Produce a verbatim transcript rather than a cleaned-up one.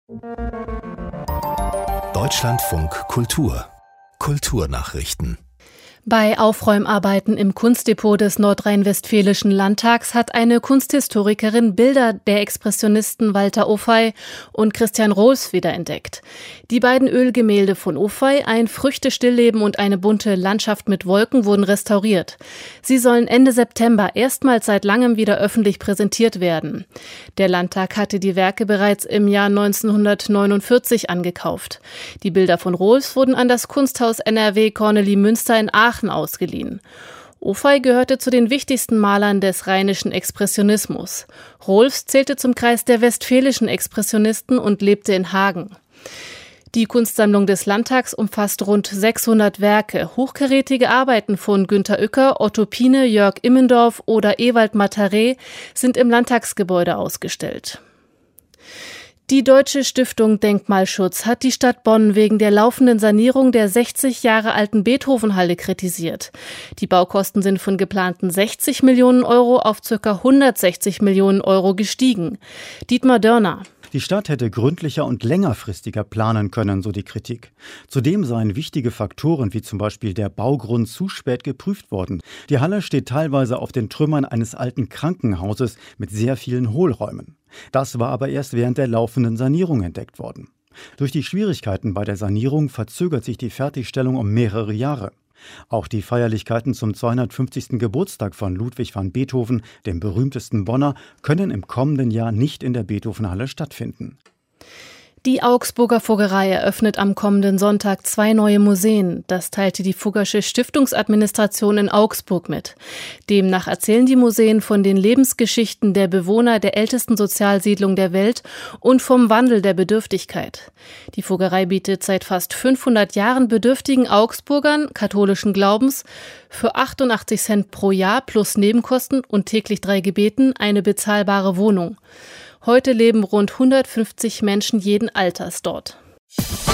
Deutschlandfunk Kultur Kulturnachrichten. Bei Aufräumarbeiten im Kunstdepot des Nordrhein-Westfälischen Landtags hat eine Kunsthistorikerin Bilder der Expressionisten Walter Ofey und Christian Rohlfs wiederentdeckt. Die beiden Ölgemälde von Ofey, ein Früchtestillleben und eine bunte Landschaft mit Wolken, wurden restauriert. Sie sollen Ende September erstmals seit langem wieder öffentlich präsentiert werden. Der Landtag hatte die Werke bereits im Jahr neunzehnhundertneunundvierzig angekauft. Die Bilder von Rohlfs wurden an das Kunsthaus N R W Cornelie-Münster in Aachen ausgeliehen. Ofey gehörte zu den wichtigsten Malern des rheinischen Expressionismus. Rohlfs zählte zum Kreis der westfälischen Expressionisten und lebte in Hagen. Die Kunstsammlung des Landtags umfasst rund sechshundert Werke. Hochkarätige Arbeiten von Günter Uecker, Otto Piene, Jörg Immendorf oder Ewald Mataré sind im Landtagsgebäude ausgestellt. Die Deutsche Stiftung Denkmalschutz hat die Stadt Bonn wegen der laufenden Sanierung der sechzig Jahre alten Beethovenhalle kritisiert. Die Baukosten sind von geplanten sechzig Millionen Euro auf ca. hundertsechzig Millionen Euro gestiegen. Dietmar Dörner. Die Stadt hätte gründlicher und längerfristiger planen können, so die Kritik. Zudem seien wichtige Faktoren wie zum Beispiel der Baugrund zu spät geprüft worden. Die Halle steht teilweise auf den Trümmern eines alten Krankenhauses mit sehr vielen Hohlräumen. Das war aber erst während der laufenden Sanierung entdeckt worden. Durch die Schwierigkeiten bei der Sanierung verzögert sich die Fertigstellung um mehrere Jahre. Auch die Feierlichkeiten zum zweihundertfünfzigsten Geburtstag von Ludwig van Beethoven, dem berühmtesten Bonner, können im kommenden Jahr nicht in der Beethovenhalle stattfinden. Die Augsburger Fuggerei eröffnet am kommenden Sonntag zwei neue Museen. Das teilte die Fuggersche Stiftungsadministration in Augsburg mit. Demnach erzählen die Museen von den Lebensgeschichten der Bewohner der ältesten Sozialsiedlung der Welt und vom Wandel der Bedürftigkeit. Die Fuggerei bietet seit fast fünfhundert Jahren bedürftigen Augsburgern katholischen Glaubens für achtundachtzig Cent pro Jahr plus Nebenkosten und täglich drei Gebeten eine bezahlbare Wohnung. Heute leben rund hundertfünfzig Menschen jeden Alters dort.